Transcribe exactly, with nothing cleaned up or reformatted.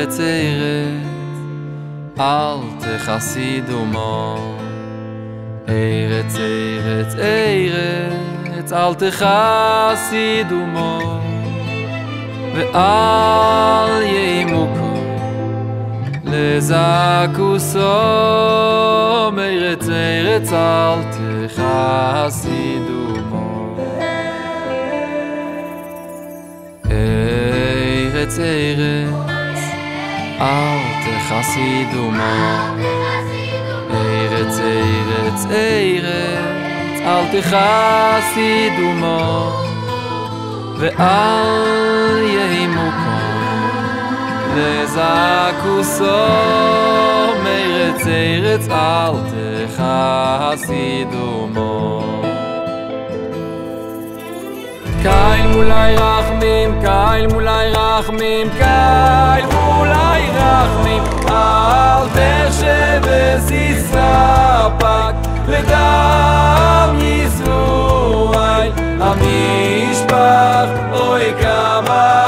ארץ ארץ אל תחסידו מו ארץ ארץ ארץ אל תחסידו מו ואל ימוקו לזעקו סום ארץ ארץ אל תחסידו מו ארץ ארץ אל תחסידו מו ארץ ארץ ארץ אל תחסידו מו ואל ימוקו לזעקו סום ארץ ארץ אל תחסידו מו קייל מולי רחמים, קייל מולי רחמים, קייל מולי רחמים אל תשב וסיסרפק לדם ישראל המשפח אוי כמה